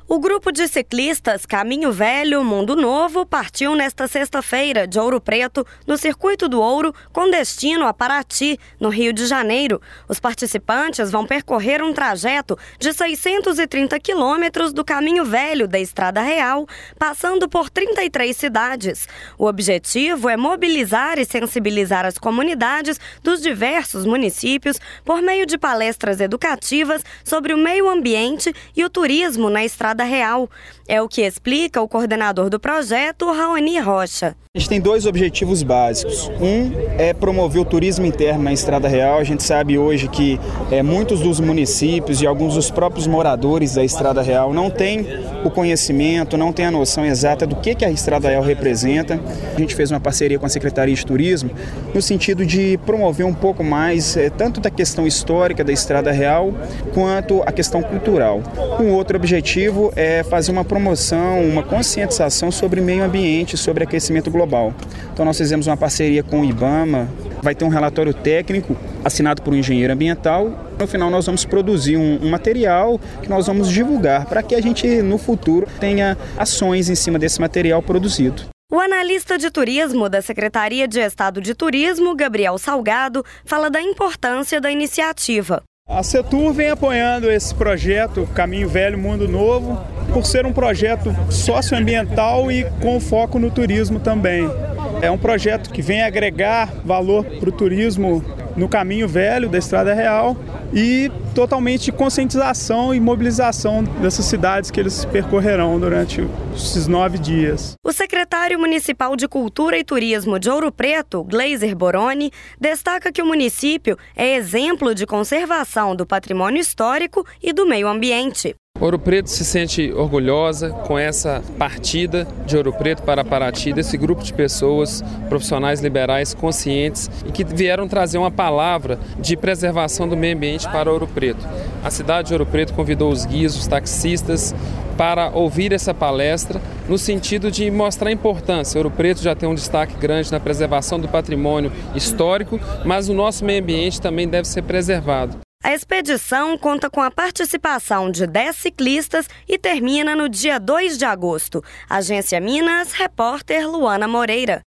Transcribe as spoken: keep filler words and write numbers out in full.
O grupo de ciclistas Caminho Velho, Mundo Novo partiu nesta sexta-feira de Ouro Preto, no Circuito do Ouro, com destino a Paraty, no Rio de Janeiro. Os participantes vão percorrer um trajeto de seiscentos e trinta quilômetros do Caminho Velho da Estrada Real, passando por trinta e três cidades. O objetivo é mobilizar e sensibilizar as comunidades dos diversos municípios por meio de palestras educativas sobre o meio ambiente e o turismo na Estrada Real. É o que explica o coordenador do projeto, Raoni Rocha. A gente tem dois objetivos básicos. Um é promover o turismo interno na Estrada Real. A gente sabe hoje que é, muitos dos municípios e alguns dos próprios moradores da Estrada Real não têm o conhecimento, não têm a noção exata do que, que a Estrada Real representa. A gente fez uma parceria com a Secretaria de Turismo no sentido de promover um pouco mais é, tanto da questão histórica da Estrada Real quanto a questão cultural. Um outro objetivo é fazer uma promoção, uma conscientização sobre meio ambiente, sobre aquecimento global. Então nós fizemos uma parceria com o IBAMA, vai ter um relatório técnico assinado por um engenheiro ambiental. No final nós vamos produzir um, um material que nós vamos divulgar para que a gente no futuro tenha ações em cima desse material produzido. O analista de turismo da Secretaria de Estado de Turismo, Gabriel Salgado, fala da importância da iniciativa. A Setur vem apoiando esse projeto Caminho Velho, Mundo Novo, por ser um projeto socioambiental e com foco no turismo também. É um projeto que vem agregar valor para o turismo no Caminho Velho da Estrada Real e totalmente de conscientização e mobilização dessas cidades que eles percorrerão durante esses nove dias. O secretário municipal de Cultura e Turismo de Ouro Preto, Gleiser Boroni, destaca que o município é exemplo de conservação do patrimônio histórico e do meio ambiente. Ouro Preto se sente orgulhosa com essa partida de Ouro Preto para Paraty, desse grupo de pessoas, profissionais liberais conscientes e que vieram trazer uma palavra de preservação do meio ambiente para Ouro Preto. A cidade de Ouro Preto convidou os guias, os taxistas, para ouvir essa palestra no sentido de mostrar a importância. Ouro Preto já tem um destaque grande na preservação do patrimônio histórico, mas o nosso meio ambiente também deve ser preservado. A expedição conta com a participação de dez ciclistas e termina no dia dois de agosto. Agência Minas, repórter Luana Moreira.